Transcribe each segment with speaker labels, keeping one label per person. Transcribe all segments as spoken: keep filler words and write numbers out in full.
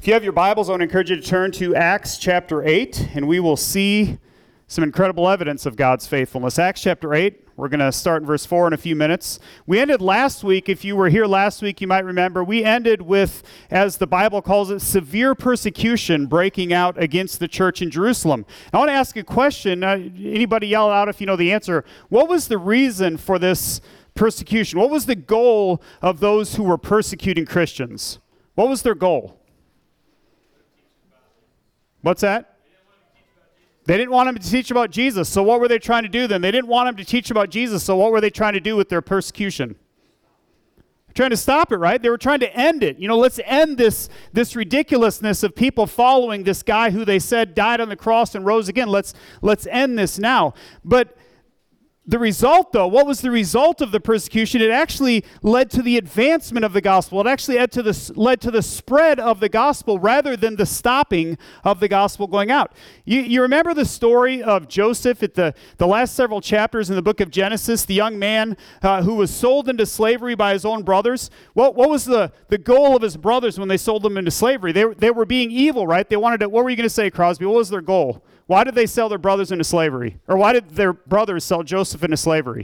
Speaker 1: If you have your Bibles, I want to encourage you to turn to Acts chapter eight, and we will see some incredible evidence of God's faithfulness. Acts chapter eight, we're going to start in verse four in a few minutes. We ended last week, if you were here last week, you might remember, we ended with, as the Bible calls it, severe persecution breaking out against the church in Jerusalem. I want to ask a question. Uh, anybody yell out if you know the answer. What was the reason for this persecution? What was the goal of those who were persecuting Christians? What was their goal? What's that? They didn't want him to teach about Jesus. So what were they trying to do then? They didn't want him to teach about Jesus. So what were they trying to do with their persecution? Trying to stop it, right? They were trying to end it. You know, let's end this, this ridiculousness of people following this guy who they said died on the cross and rose again. Let's, let's end this now. But the result, though, what was the result of the persecution? It actually led to the advancement of the gospel. It actually led to the, led to the spread of the gospel rather than the stopping of the gospel going out. You, you remember the story of Joseph at the, the last several chapters in the book of Genesis, the young man uh, who was sold into slavery by his own brothers? What, what was the, the goal of his brothers when they sold him into slavery? They, they were being evil, right? They wanted to, what were you going to say, Crosby? What was their goal? Why did they sell their brothers into slavery? Or why did their brothers sell Joseph into slavery?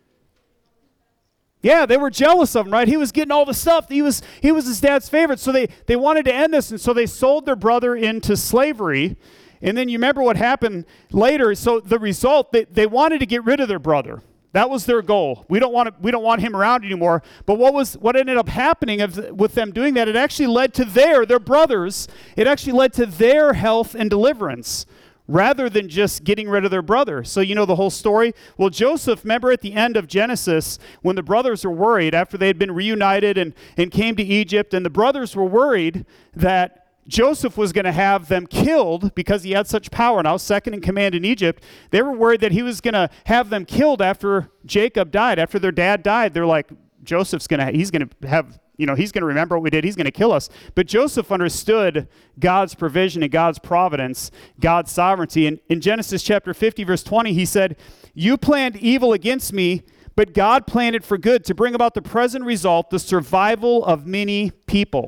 Speaker 1: Yeah, they were jealous of him, right? He was getting all the stuff. He was he was his dad's favorite. So they, they wanted to end this, and so they sold their brother into slavery. And then you remember what happened later. So the result, they, they wanted to get rid of their brother. That was their goal. We don't want to, we don't want him around anymore. But what was what ended up happening of, with them doing that, it actually led to their, their brothers, it actually led to their health and deliverance, rather than just getting rid of their brother. So you know the whole story? Well, Joseph, remember at the end of Genesis, when the brothers were worried after they had been reunited and, and came to Egypt, and the brothers were worried that Joseph was going to have them killed because he had such power now, second in command in Egypt. They were worried that he was going to have them killed after Jacob died, after their dad died. They're like, Joseph's going to, he's going to have, you know, he's going to remember what we did. He's going to kill us. But Joseph understood God's provision and God's providence, God's sovereignty. And in Genesis chapter fifty, verse twenty, he said, "You planned evil against me, but God planned it for good to bring about the present result, the survival of many people."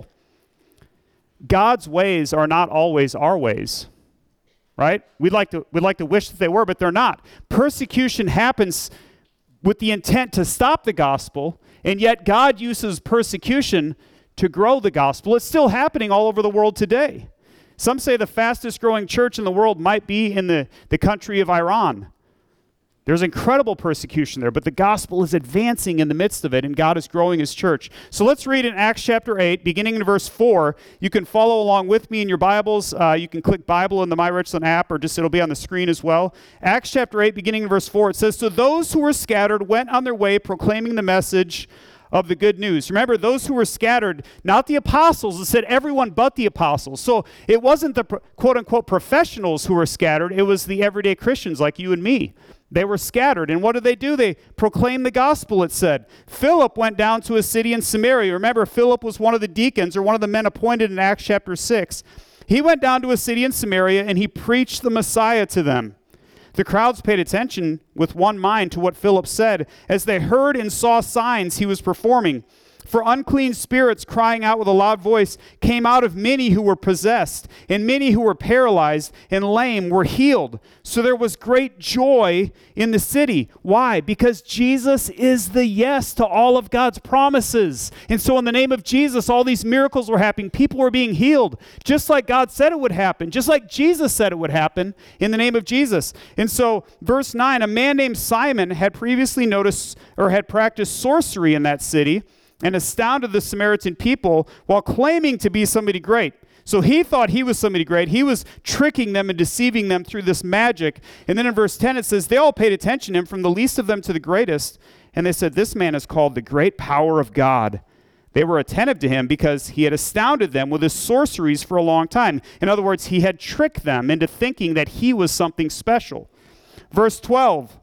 Speaker 1: God's ways are not always our ways, right? We'd like to, we'd like to wish that they were, but they're not. Persecution happens with the intent to stop the gospel, and yet God uses persecution to grow the gospel. It's still happening all over the world today. Some say the fastest growing church in the world might be in the, the country of Iran. There's incredible persecution there, but the gospel is advancing in the midst of it, and God is growing his church. So let's read in Acts chapter eight, beginning in verse four. You can follow along with me in your Bibles. Uh, you can click Bible in the My Richland app, or just it'll be on the screen as well. Acts chapter eight, beginning in verse four, it says, "So those who were scattered went on their way proclaiming the message of the good news." Remember, those who were scattered, not the apostles. It said everyone but the apostles. So it wasn't the quote-unquote professionals who were scattered. It was the everyday Christians like you and me. They were scattered. And what did they do? They proclaimed the gospel, it said. Philip went down to a city in Samaria. Remember, Philip was one of the deacons, or one of the men appointed in Acts chapter six. He went down to a city in Samaria, and he preached the Messiah to them. The crowds paid attention with one mind to what Philip said, as they heard and saw signs he was performing. For unclean spirits, crying out with a loud voice, came out of many who were possessed, and many who were paralyzed and lame were healed. So there was great joy in the city. Why? Because Jesus is the yes to all of God's promises. And so in the name of Jesus, all these miracles were happening. People were being healed, just like God said it would happen, just like Jesus said it would happen in the name of Jesus. And so verse nine, a man named Simon had previously noticed or had practiced sorcery in that city, and astounded the Samaritan people while claiming to be somebody great. So he thought he was somebody great. He was tricking them and deceiving them through this magic. And then in verse ten it says, they all paid attention to him, from the least of them to the greatest. And they said, "This man is called the great power of God." They were attentive to him because he had astounded them with his sorceries for a long time. In other words, he had tricked them into thinking that he was something special. Verse twelve,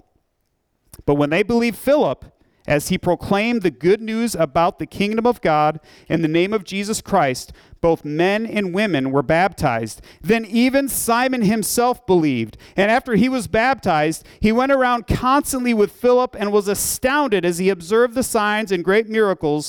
Speaker 1: "But when they believed Philip, as he proclaimed the good news about the kingdom of God in the name of Jesus Christ, both men and women were baptized. Then even Simon himself believed. And after he was baptized, he went around constantly with Philip and was astounded as he observed the signs and great miracles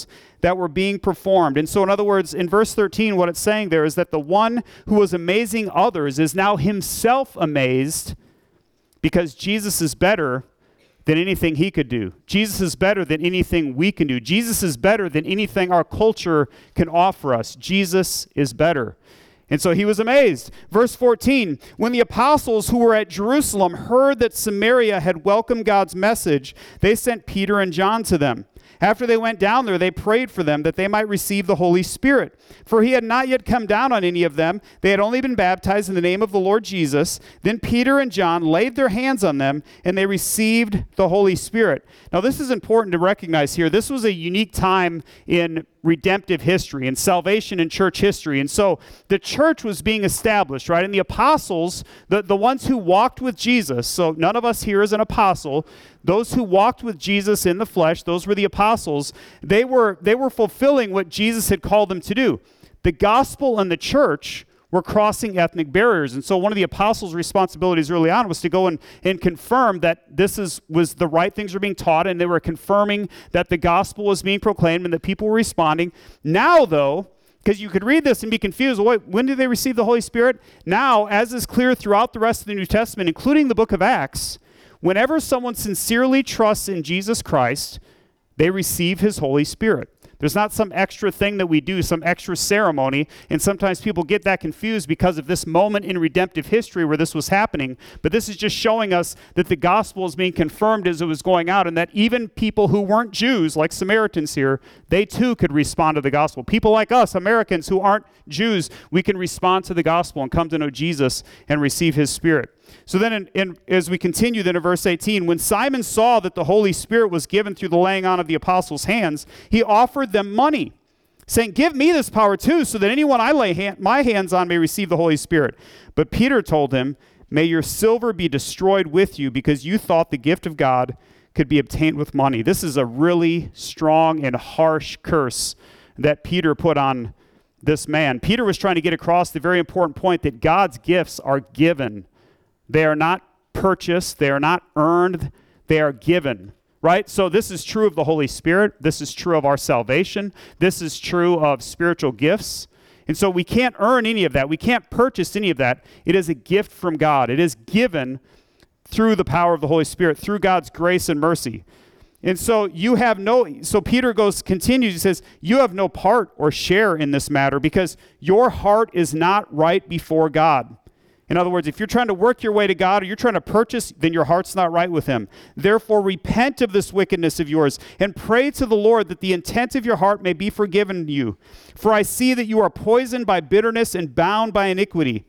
Speaker 1: that were being performed. And so in other words, in verse thirteen, what it's saying there is that the one who was amazing others is now himself amazed because Jesus is better than anything he could do. Jesus is better than anything we can do. Jesus is better than anything our culture can offer us. Jesus is better. And so he was amazed. Verse fourteen, when the apostles who were at Jerusalem heard that Samaria had welcomed God's message, they sent Peter and John to them. After they went down there, they prayed for them that they might receive the Holy Spirit. For he had not yet come down on any of them. They had only been baptized in the name of the Lord Jesus. Then Peter and John laid their hands on them, and they received the Holy Spirit. Now, this is important to recognize here. This was a unique time in redemptive history and salvation in church history. And so the church was being established, right? And the apostles, the, the ones who walked with Jesus, so none of us here is an apostle. Those who walked with Jesus in the flesh, those were the apostles. They were, they were fulfilling what Jesus had called them to do. The gospel and the church were crossing ethnic barriers. And so one of the apostles' responsibilities early on was to go and, and confirm that this is was the right things were being taught, and they were confirming that the gospel was being proclaimed and that people were responding. Now, though, because you could read this and be confused, well, wait, when did they receive the Holy Spirit? Now, as is clear throughout the rest of the New Testament, including the book of Acts, whenever someone sincerely trusts in Jesus Christ, they receive his Holy Spirit. There's not some extra thing that we do, some extra ceremony, and sometimes people get that confused because of this moment in redemptive history where this was happening. But this is just showing us that the gospel is being confirmed as it was going out, and that even people who weren't Jews, like Samaritans here, they too could respond to the gospel. People like us, Americans who aren't Jews, we can respond to the gospel and come to know Jesus and receive his Spirit. So then in, in, as we continue then in verse eighteen, when Simon saw that the Holy Spirit was given through the laying on of the apostles' hands, he offered them money, saying, "Give me this power too, so that anyone I lay hand, my hands on may receive the Holy Spirit." But Peter told him, "May your silver be destroyed with you, because you thought the gift of God could be obtained with money." This is a really strong and harsh curse that Peter put on this man. Peter was trying to get across the very important point that God's gifts are given. They are not purchased. They are not earned. They are given, right? So this is true of the Holy Spirit. This is true of our salvation. This is true of spiritual gifts. And so we can't earn any of that. We can't purchase any of that. It is a gift from God. It is given through the power of the Holy Spirit, through God's grace and mercy. And so you have no, so Peter goes, continues, he says, you have no part or share in this matter because your heart is not right before God. In other words, if you're trying to work your way to God or you're trying to purchase, then your heart's not right with him. Therefore, repent of this wickedness of yours and pray to the Lord that the intent of your heart may be forgiven you. For I see that you are poisoned by bitterness and bound by iniquity.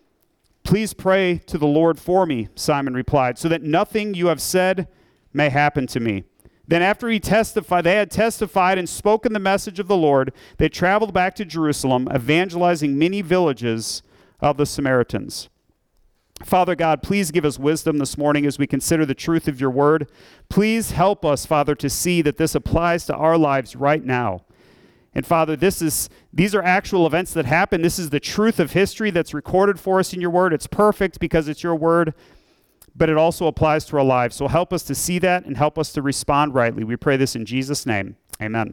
Speaker 1: Please pray to the Lord for me, Simon replied, so that nothing you have said may happen to me. Then after he testified, they had testified and spoken the message of the Lord, they traveled back to Jerusalem, evangelizing many villages of the Samaritans. Father God, please give us wisdom this morning as we consider the truth of your word. Please help us, Father, to see that this applies to our lives right now. And Father, this is these are actual events that happen. This is the truth of history that's recorded for us in your word. It's perfect because it's your word, but it also applies to our lives. So help us to see that and help us to respond rightly. We pray this in Jesus' name. Amen.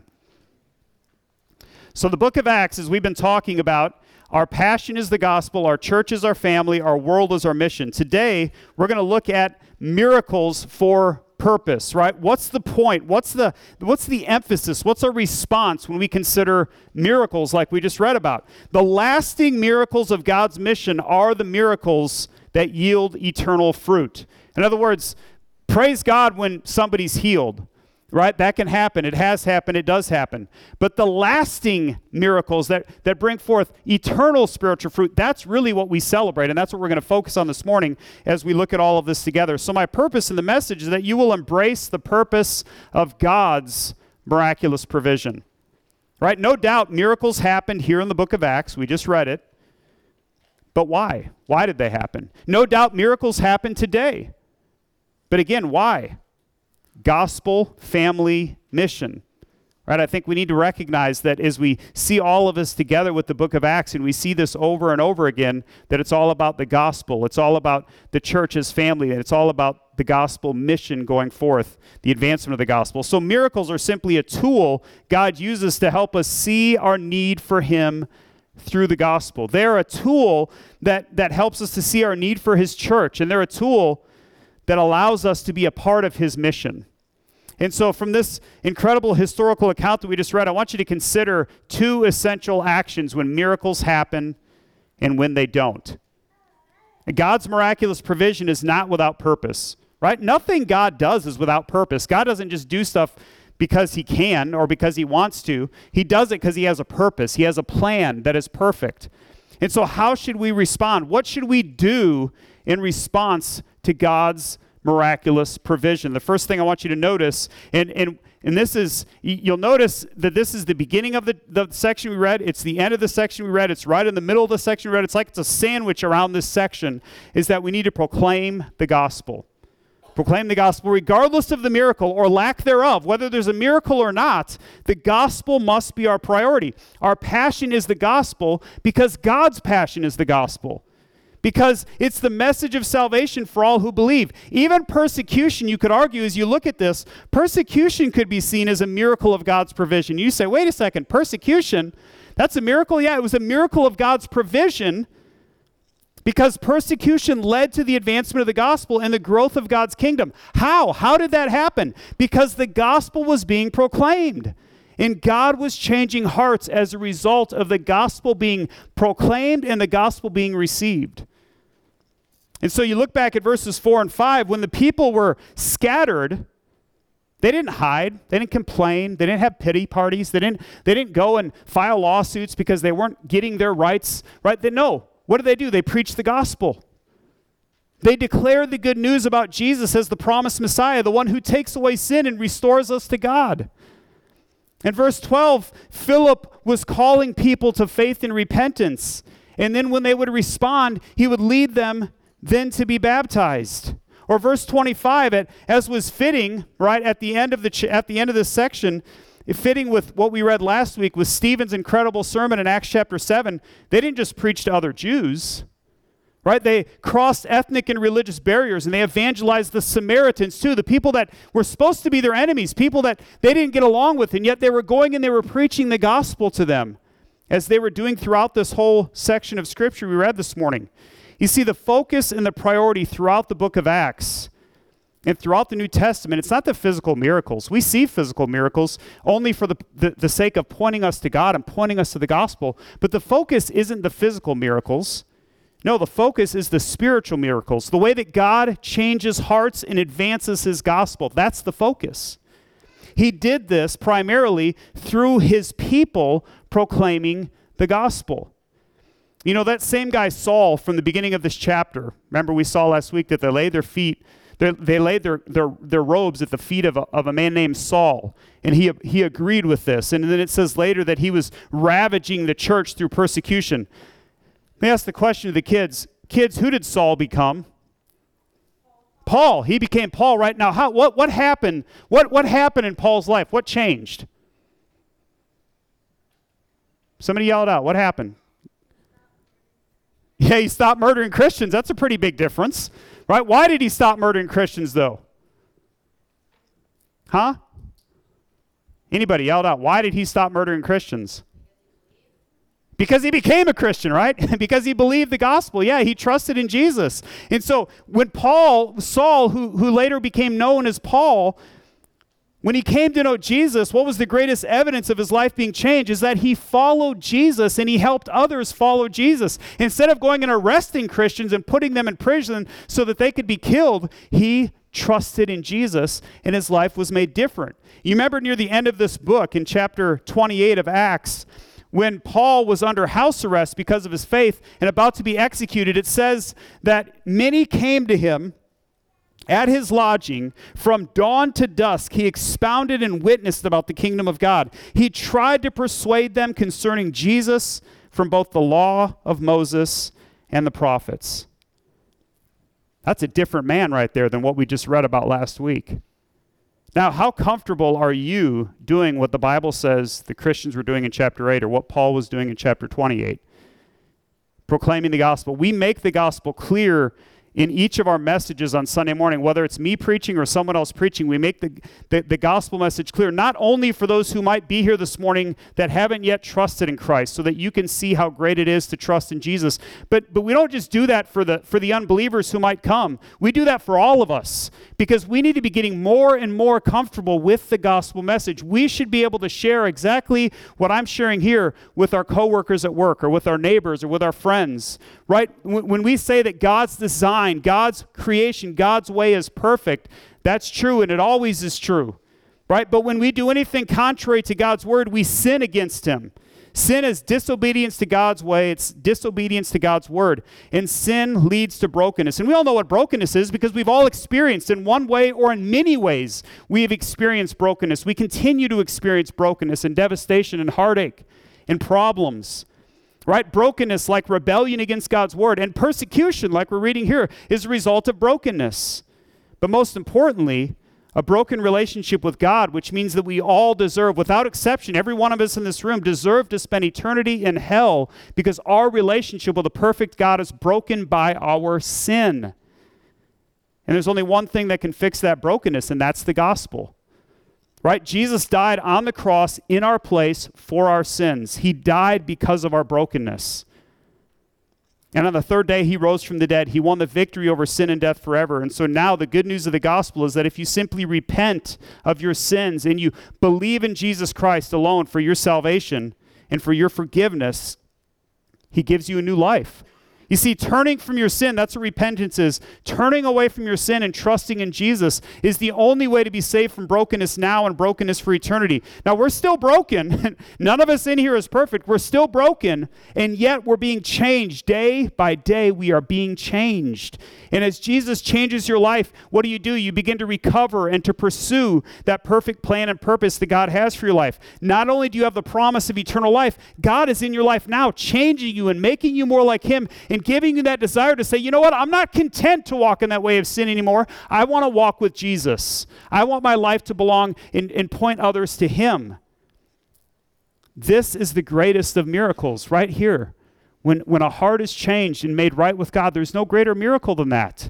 Speaker 1: So the book of Acts, as we've been talking about, our passion is the gospel, our church is our family, our world is our mission. Today, we're going to look at miracles for purpose, right? What's the point? What's the what's the emphasis? What's our response when we consider miracles like we just read about? The lasting miracles of God's mission are the miracles that yield eternal fruit. In other words, praise God when somebody's healed. Right? That can happen. It has happened. It does happen. But the lasting miracles that, that bring forth eternal spiritual fruit, that's really what we celebrate. And that's what we're going to focus on this morning as we look at all of this together. So my purpose in the message is that you will embrace the purpose of God's miraculous provision. Right? No doubt miracles happened here in the book of Acts. We just read it. But why? Why did they happen? No doubt miracles happen today. But again, why? Gospel, family, mission. Right? I think we need to recognize that as we see all of us together with the book of Acts, and we see this over and over again, that it's all about the gospel. It's all about the church's family, and it's all about the gospel mission going forth, the advancement of the gospel. So miracles are simply a tool God uses to help us see our need for him through the gospel. They're a tool that, that helps us to see our need for his church, and they're a tool that allows us to be a part of his mission. And so from this incredible historical account that we just read, I want you to consider two essential actions when miracles happen and when they don't. God's miraculous provision is not without purpose, right? Nothing God does is without purpose. God doesn't just do stuff because he can or because he wants to. He does it because he has a purpose. He has a plan that is perfect. And so how should we respond? What should we do in response to God's miraculous provision? The first thing I want you to notice, and and and this is, you'll notice that this is the beginning of the, the section we read. It's the end of the section we read. It's right in the middle of the section we read. It's like it's a sandwich around this section, is that we need to proclaim the gospel. Proclaim the gospel regardless of the miracle or lack thereof. Whether there's a miracle or not, the gospel must be our priority. Our passion is the gospel because God's passion is the gospel. Because it's the message of salvation for all who believe. Even persecution, you could argue, as you look at this, persecution could be seen as a miracle of God's provision. You say, wait a second, persecution, that's a miracle? Yeah, it was a miracle of God's provision because persecution led to the advancement of the gospel and the growth of God's kingdom. How? How did that happen? Because the gospel was being proclaimed. And God was changing hearts as a result of the gospel being proclaimed and the gospel being received. And so you look back at verses four and five, when the people were scattered, they didn't hide, they didn't complain, they didn't have pity parties, they didn't, they didn't go and file lawsuits because they weren't getting their rights, right? They, no, what did they do? They preached the gospel. They declared the good news about Jesus as the promised Messiah, the one who takes away sin and restores us to God. In verse twelve, Philip was calling people to faith and repentance. And then when they would respond, he would lead them then to be baptized. Or verse twenty-five, at, as was fitting, right, at the end of the ch- at the end of this section, fitting with what we read last week with Stephen's incredible sermon in Acts chapter seven, they didn't just preach to other Jews. Right? They crossed ethnic and religious barriers, and they evangelized the Samaritans too, the people that were supposed to be their enemies, people that they didn't get along with, and yet they were going and they were preaching the gospel to them, as they were doing throughout this whole section of Scripture we read this morning. You see, the focus and the priority throughout the book of Acts and throughout the New Testament, it's not the physical miracles. We see physical miracles only for the, the, the sake of pointing us to God and pointing us to the gospel, but the focus isn't the physical miracles. No, the focus is the spiritual miracles, the way that God changes hearts and advances his gospel. That's the focus. He did this primarily through his people proclaiming the gospel. You know, that same guy Saul from the beginning of this chapter, remember we saw last week that they laid their feet, they, they laid their, their, their robes at the feet of a, of a man named Saul, and he, he agreed with this. And then it says later that he was ravaging the church through persecution. Let me ask the question to the kids. Kids, who did Saul become? Paul. He became Paul right now. How, what, what happened? What, what happened in Paul's life? What changed? Somebody yelled out. What happened? Yeah, he stopped murdering Christians. That's a pretty big difference, right? Why did he stop murdering Christians, though? Huh? Anybody yelled out, why did he stop murdering Christians? Because he became a Christian, right? Because he believed the gospel. Yeah, he trusted in Jesus. And so when Paul, Saul, who, who later became known as Paul, when he came to know Jesus, what was the greatest evidence of his life being changed is that he followed Jesus and he helped others follow Jesus. Instead of going and arresting Christians and putting them in prison so that they could be killed, he trusted in Jesus and his life was made different. You remember near the end of this book in chapter twenty-eight of Acts, when Paul was under house arrest because of his faith and about to be executed, it says that many came to him at his lodging from dawn to dusk. He expounded and witnessed about the kingdom of God. He tried to persuade them concerning Jesus from both the law of Moses and the prophets. That's a different man right there than what we just read about last week. Now, how comfortable are you doing what the Bible says the Christians were doing in chapter eight, or what Paul was doing in chapter twenty-eight? Proclaiming the gospel. We make the gospel clear in each of our messages on Sunday morning, whether it's me preaching or someone else preaching. We make the, the, the gospel message clear, not only for those who might be here this morning that haven't yet trusted in Christ, so that you can see how great it is to trust in Jesus, but but we don't just do that for the for the unbelievers who might come. We do that for all of us, because we need to be getting more and more comfortable with the gospel message. We should be able to share exactly what I'm sharing here with our coworkers at work, or with our neighbors, or with our friends, right? When, when we say that God's design, God's creation, God's way is perfect, that's true, and it always is true, right? But when we do anything contrary to God's word, we sin against him. Sin is disobedience to God's way. It's disobedience to God's word. And sin leads to brokenness. And we all know what brokenness is, because we've all experienced, in one way or in many ways, we have experienced brokenness. We continue to experience brokenness and devastation and heartache and problems. Right? Brokenness, like rebellion against God's word, and persecution, like we're reading here, is a result of brokenness. But most importantly, a broken relationship with God, which means that we all deserve, without exception, every one of us in this room deserve to spend eternity in hell, because our relationship with a perfect God is broken by our sin. And there's only one thing that can fix that brokenness, and that's the gospel. Right? Jesus died on the cross in our place for our sins. He died because of our brokenness. And on the third day, he rose from the dead. He won the victory over sin and death forever. And so now the good news of the gospel is that if you simply repent of your sins and you believe in Jesus Christ alone for your salvation and for your forgiveness, he gives you a new life. You see, turning from your sin, that's what repentance is. Turning away from your sin and trusting in Jesus is the only way to be saved from brokenness now and brokenness for eternity. Now, we're still broken. None of us in here is perfect. We're still broken, and yet we're being changed. Day by day, we are being changed. And as Jesus changes your life, what do you do? You begin to recover and to pursue that perfect plan and purpose that God has for your life. Not only do you have the promise of eternal life, God is in your life now, changing you and making you more like him, and giving you that desire to say, you know what, I'm not content to walk in that way of sin anymore. I want to walk with Jesus. I want my life to belong and, and point others to him. This is the greatest of miracles right here. When, when a heart is changed and made right with God, there's no greater miracle than that.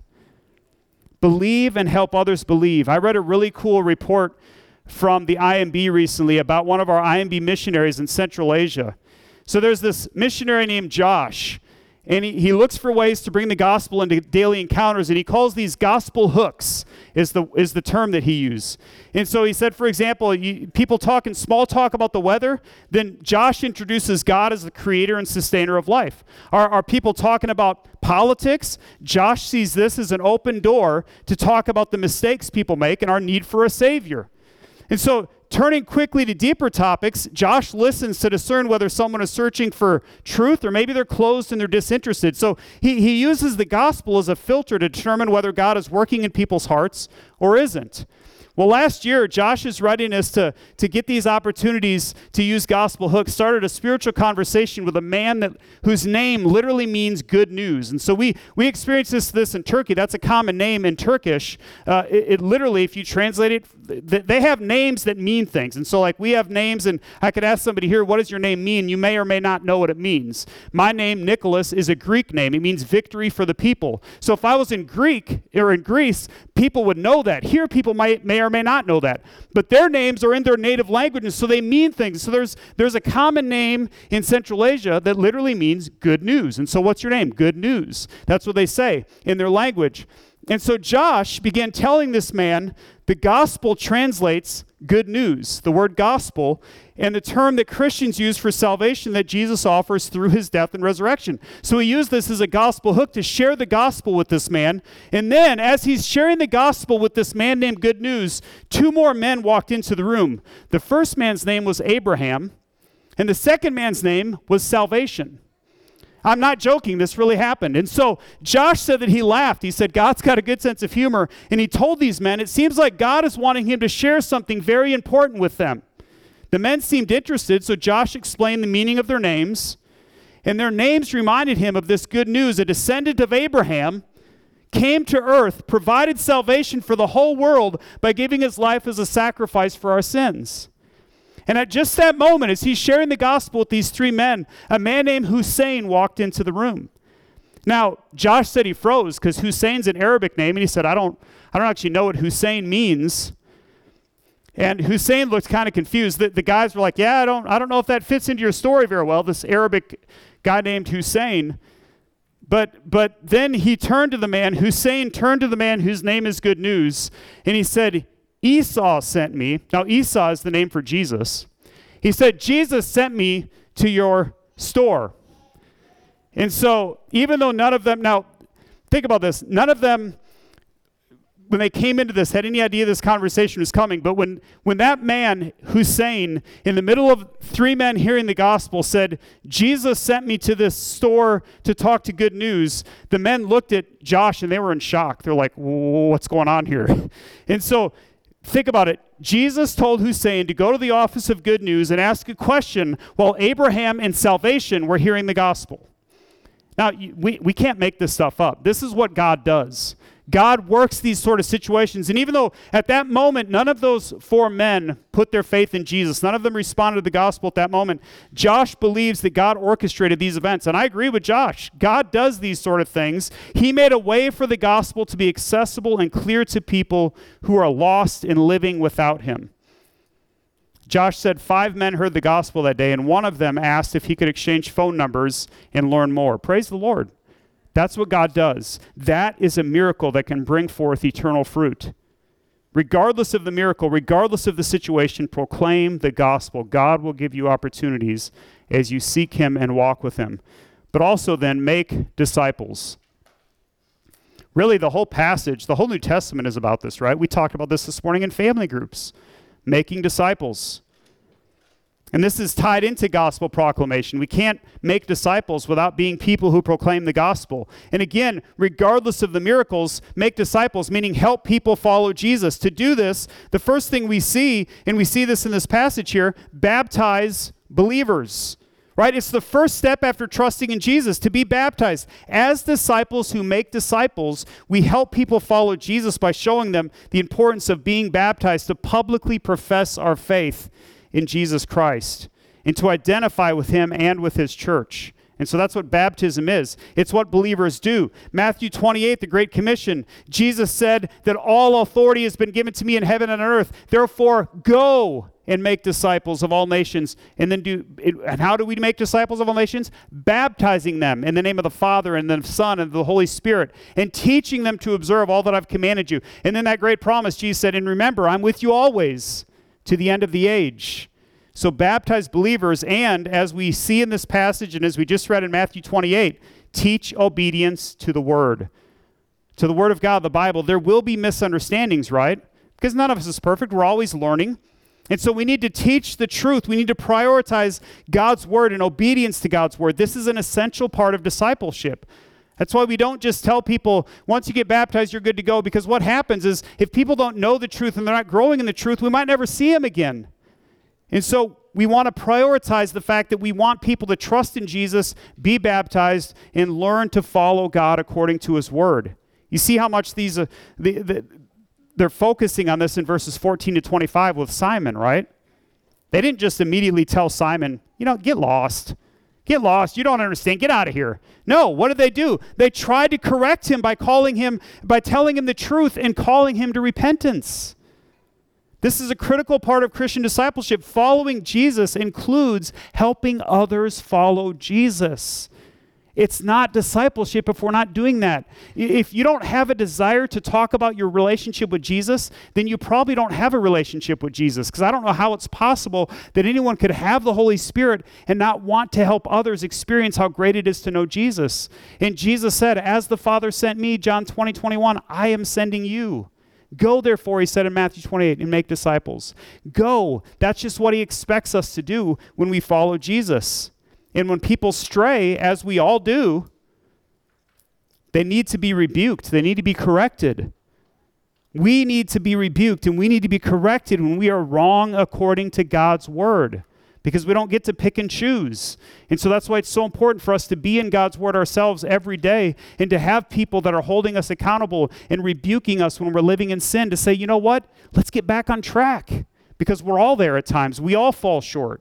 Speaker 1: Believe and help others believe. I read a really cool report from the I M B recently about one of our I M B missionaries in Central Asia. So there's this missionary named Josh, and he, he looks for ways to bring the gospel into daily encounters, and he calls these gospel hooks, is the is the term that he used. And so he said, for example, you, people talk in small talk about the weather, then Josh introduces God as the creator and sustainer of life. Are, are people talking about politics? Josh sees this as an open door to talk about the mistakes people make and our need for a savior. And so, turning quickly to deeper topics, Josh listens to discern whether someone is searching for truth or maybe they're closed and they're disinterested. So he, he uses the gospel as a filter to determine whether God is working in people's hearts or isn't. Well, last year, Josh's readiness to, to get these opportunities to use gospel hooks started a spiritual conversation with a man that whose name literally means good news. And so we we experienced this, this in Turkey. That's a common name in Turkish. Uh, it, it literally, if you translate it, th- they have names that mean things. And so like we have names, and I could ask somebody here, what does your name mean? You may or may not know what it means. My name, Nicholas, is a Greek name. It means victory for the people. So if I was in Greek or in Greece, people would know that. Here, people might may or may not know that. But their names are in their native languages, so they mean things. So there's there's a common name in Central Asia that literally means good news. And so what's your name? Good news. That's what they say in their language. And so Josh began telling this man the gospel translates good news, the word gospel, and the term that Christians use for salvation that Jesus offers through his death and resurrection. So he used this as a gospel hook to share the gospel with this man. And then as he's sharing the gospel with this man named Good News, two more men walked into the room. The first man's name was Abraham, and the second man's name was Salvation. I'm not joking. This really happened. And so Josh said that he laughed. He said, God's got a good sense of humor. And he told these men, it seems like God is wanting him to share something very important with them. The men seemed interested, so Josh explained the meaning of their names. And their names reminded him of this good news. A descendant of Abraham came to earth, provided salvation for the whole world by giving his life as a sacrifice for our sins. And at just that moment, as he's sharing the gospel with these three men, a man named Hussein walked into the room. Now, Josh said he froze because Hussein's an Arabic name, and he said, I don't, I don't actually know what Hussein means. And Hussein looked kind of confused. The, the guys were like, yeah, I don't, I don't know if that fits into your story very well, this Arabic guy named Hussein. But, but then he turned to the man, Hussein turned to the man whose name is Good News, and he said, Esau sent me. Now, Esau is the name for Jesus. He said, Jesus sent me to your store. And so, even though none of them, now, think about this, none of them, when they came into this, had any idea this conversation was coming, but when, when that man, Hussein, in the middle of three men hearing the gospel, said, Jesus sent me to this store to talk to Good News, the men looked at Josh and they were in shock. They're like, what's going on here? And so, think about it. Jesus told Hussein to go to the office of Good News and ask a question while Abraham and salvation were hearing the gospel. Now, we, we can't make this stuff up. This is what God does. God works these sort of situations. And even though at that moment, none of those four men put their faith in Jesus, none of them responded to the gospel at that moment, Josh believes that God orchestrated these events. And I agree with Josh. God does these sort of things. He made a way for the gospel to be accessible and clear to people who are lost and living without him. Josh said five men heard the gospel that day, and one of them asked if he could exchange phone numbers and learn more. Praise the Lord. That's what God does. That is a miracle that can bring forth eternal fruit. Regardless of the miracle, regardless of the situation, proclaim the gospel. God will give you opportunities as you seek him and walk with him. But also then make disciples. Really, the whole passage, the whole New Testament is about this, right? We talked about this this morning in family groups. Making disciples. And this is tied into gospel proclamation. We can't make disciples without being people who proclaim the gospel. And again, regardless of the miracles, make disciples, meaning help people follow Jesus. To do this, the first thing we see, and we see this in this passage here, baptize believers. Right? It's the first step after trusting in Jesus, to be baptized. As disciples who make disciples, we help people follow Jesus by showing them the importance of being baptized, to publicly profess our faith in Jesus Christ and to identify with him and with his church. And so that's what baptism is. It's what believers do. Matthew twenty-eight, the Great Commission, Jesus said that all authority has been given to me in heaven and on earth. Therefore, go and make disciples of all nations. And then do, and how do we make disciples of all nations? Baptizing them in the name of the Father and the Son and the Holy Spirit, and teaching them to observe all that I've commanded you. And then that great promise, Jesus said, and remember, I'm with you always to the end of the age. So baptize believers, and as we see in this passage and as we just read in Matthew twenty-eight, teach obedience to the Word. To the Word of God, the Bible. There will be misunderstandings, right? Because none of us is perfect. We're always learning. And so we need to teach the truth. We need to prioritize God's Word and obedience to God's Word. This is an essential part of discipleship. That's why we don't just tell people, once you get baptized, you're good to go. Because what happens is, if people don't know the truth and they're not growing in the truth, we might never see them again. And so we want to prioritize the fact that we want people to trust in Jesus, be baptized, and learn to follow God according to his word. You see how much these, uh, the, the, they're focusing on this in verses fourteen to twenty-five with Simon, right? They didn't just immediately tell Simon, you know, get lost. Get lost. You don't understand. Get out of here. No, what did they do? They tried to correct him by calling him, by telling him the truth and calling him to repentance. This is a critical part of Christian discipleship. Following Jesus includes helping others follow Jesus. It's not discipleship if we're not doing that. If you don't have a desire to talk about your relationship with Jesus, then you probably don't have a relationship with Jesus, because I don't know how it's possible that anyone could have the Holy Spirit and not want to help others experience how great it is to know Jesus. And Jesus said, as the Father sent me, John twenty, twenty-one, I am sending you. Go, therefore, he said in Matthew twenty-eight, and make disciples. Go. That's just what he expects us to do when we follow Jesus. And when people stray, as we all do, they need to be rebuked. They need to be corrected. We need to be rebuked, and we need to be corrected when we are wrong according to God's word. because we don't get to pick and choose. And so that's why it's so important for us to be in God's word ourselves every day and to have people that are holding us accountable and rebuking us when we're living in sin to say, you know what, let's get back on track, because we're all there at times. We all fall short.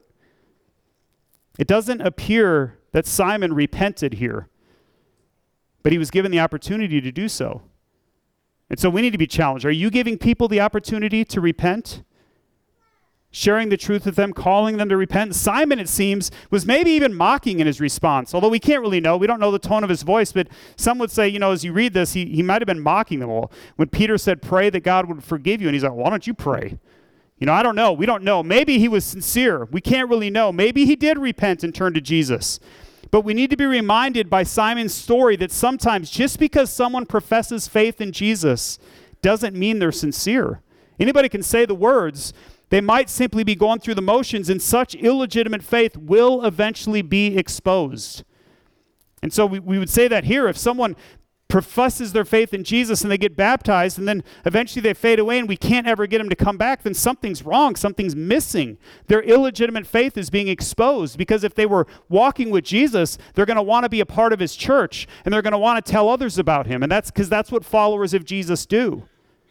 Speaker 1: It doesn't appear that Simon repented here, but he was given the opportunity to do so. And so we need to be challenged. Are you giving people the opportunity to repent? Sharing the truth with them, calling them to repent? Simon, it seems, was maybe even mocking in his response, although we can't really know. We don't know the tone of his voice, but some would say, you know, as you read this, he, he might have been mocking them all. When Peter said, pray that God would forgive you, and he's like, why don't you pray? You know, I don't know. We don't know. Maybe he was sincere. We can't really know. Maybe he did repent and turn to Jesus. But we need to be reminded by Simon's story that sometimes just because someone professes faith in Jesus doesn't mean they're sincere. Anybody can say the words. They might simply be going through the motions, and such illegitimate faith will eventually be exposed. And so we, we would say that here. If someone professes their faith in Jesus and they get baptized and then eventually they fade away and we can't ever get them to come back, then something's wrong, something's missing. Their illegitimate faith is being exposed, because if they were walking with Jesus, they're going to want to be a part of his church and they're going to want to tell others about him. And that's because that's what followers of Jesus do.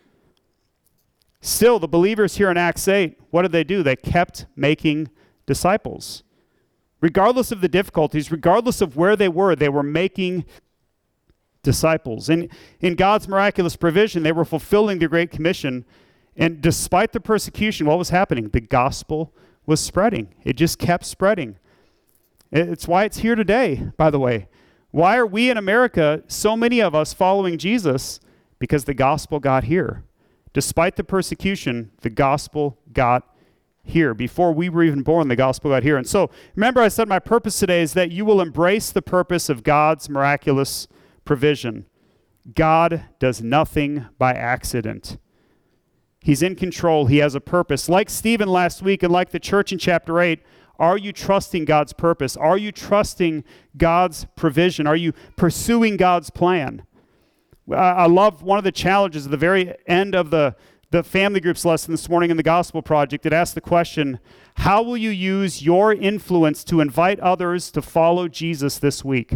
Speaker 1: Still, the believers here in Acts eight, what did they do? They kept making disciples. Regardless of the difficulties, regardless of where they were, they were making disciples. And in God's miraculous provision, they were fulfilling the Great Commission. And despite the persecution, what was happening? The gospel was spreading. It just kept spreading. It's why it's here today, by the way. Why are we in America, so many of us following Jesus? Because the gospel got here. Despite the persecution, the gospel got here. Before we were even born, the gospel got here. And so, remember I said my purpose today is that you will embrace the purpose of God's miraculous provision. God does nothing by accident. He's in control. He has a purpose. Like Stephen last week and like the church in chapter eight, are you trusting God's purpose? Are you trusting God's provision? Are you pursuing God's plan? I love one of the challenges at the very end of the, the family groups lesson this morning in the Gospel Project. It asked the question, how will you use your influence to invite others to follow Jesus this week?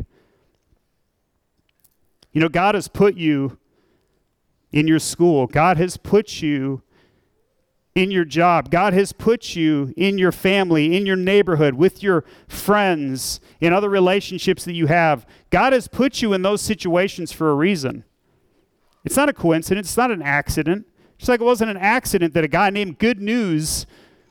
Speaker 1: You know, God has put you in your school. God has put you in your job. God has put you in your family, in your neighborhood, with your friends, in other relationships that you have. God has put you in those situations for a reason. It's not a coincidence. It's not an accident. Just like it wasn't an accident that a guy named Good News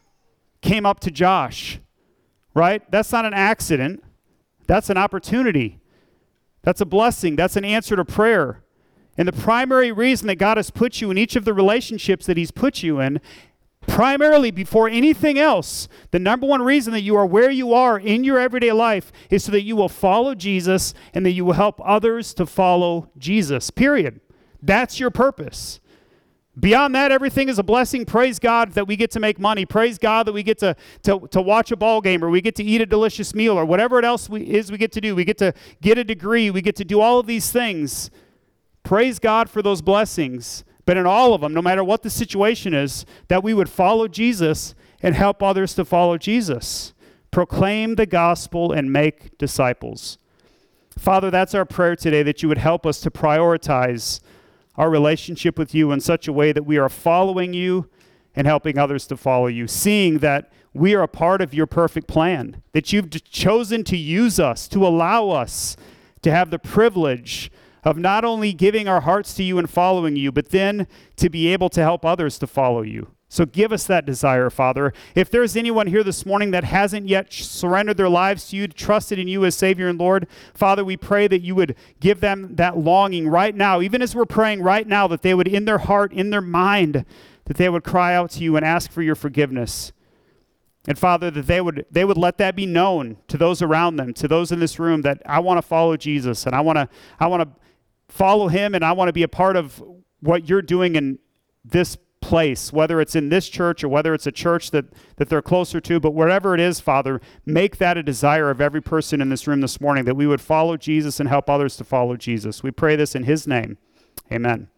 Speaker 1: came up to Josh, right? That's not an accident. That's an opportunity. That's a blessing. That's an answer to prayer. And the primary reason that God has put you in each of the relationships that he's put you in, primarily before anything else, the number one reason that you are where you are in your everyday life is so that you will follow Jesus and that you will help others to follow Jesus, period. That's your purpose. Beyond that, everything is a blessing. Praise God that we get to make money. Praise God that we get to, to, to watch a ball game, or we get to eat a delicious meal, or whatever it else we, is we get to do. We get to get a degree. We get to do all of these things. Praise God for those blessings. But in all of them, no matter what the situation is, that we would follow Jesus and help others to follow Jesus. Proclaim the gospel and make disciples. Father, that's our prayer today, that you would help us to prioritize our relationship with you in such a way that we are following you and helping others to follow you, seeing that we are a part of your perfect plan, that you've chosen to use us, to allow us to have the privilege of not only giving our hearts to you and following you, but then to be able to help others to follow you. So give us that desire, Father. If there's anyone here this morning that hasn't yet surrendered their lives to you, trusted in you as Savior and Lord, Father, we pray that you would give them that longing right now, even as we're praying right now, that they would, in their heart, in their mind, that they would cry out to you and ask for your forgiveness. And Father, that they would they would let that be known to those around them, to those in this room, that I want to follow Jesus, and I want to I want to follow him, and I want to be a part of what you're doing in this place, whether it's in this church or whether it's a church that, that they're closer to. But wherever it is, Father, make that a desire of every person in this room this morning, that we would follow Jesus and help others to follow Jesus. We pray this in his name. Amen.